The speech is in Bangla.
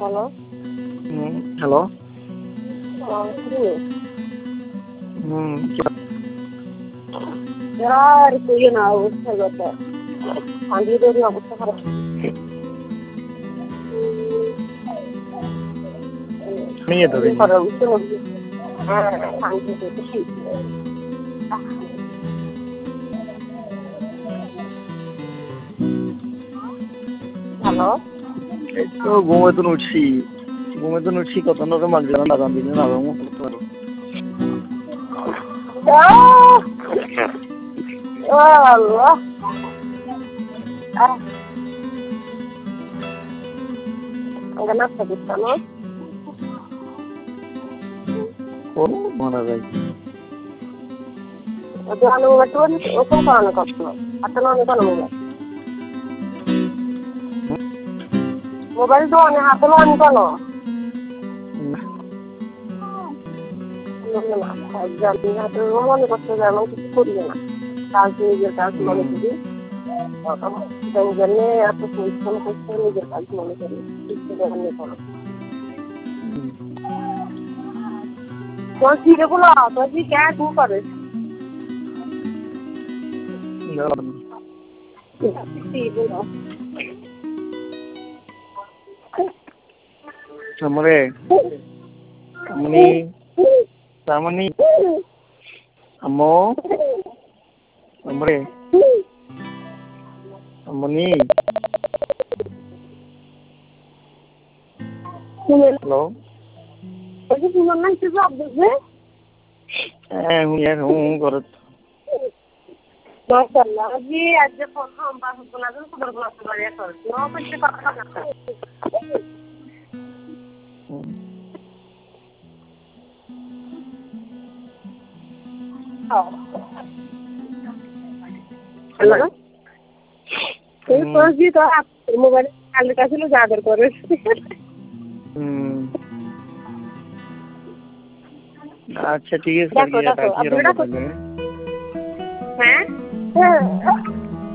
হ্যালো। হ্যালো। আর কইও না, অবস্থা যত পাঞ্জিদেরই অবস্থা খারাপ। নিয়ে তো হ্যাঁ, পাঞ্জিতে বেশি। হ্যালো। এই তো ঘুমে তো উঠছি কত নরে মাগরিব লাগান দিনে না আমি করতে পারো। আল্লাহ। আগে নাস্তা করতাম। ও মারা যায়। Jangan ngetuan, usung kalau nak koplo. Atau nak kalau mobile. Mobile tu ane atau nak kalau. Jadi atau rumah ni koplo jangan kita kuri na. Kalsi ni jadi kalsi mana jadi. Dan jadi atau sistem koplo ni jadi kalsi mana jadi. Itu jangan ni kalau. Kau sih dekula, kau sih kaya tu paris. Amore, Samani, Amo, Amore, Amani. Hello. Jadi cuma nanti jawab deh. Hung korot. Masalah, जी आज जब हम बात बोला तो खबर बोला तो बढ़िया कर। नौ बजे का खाना था। हेलो। ये फर्स्ट जी तो आप मोबाइल काल का चलो जाकर करो। अच्छा ठीक है सर, ये हैं?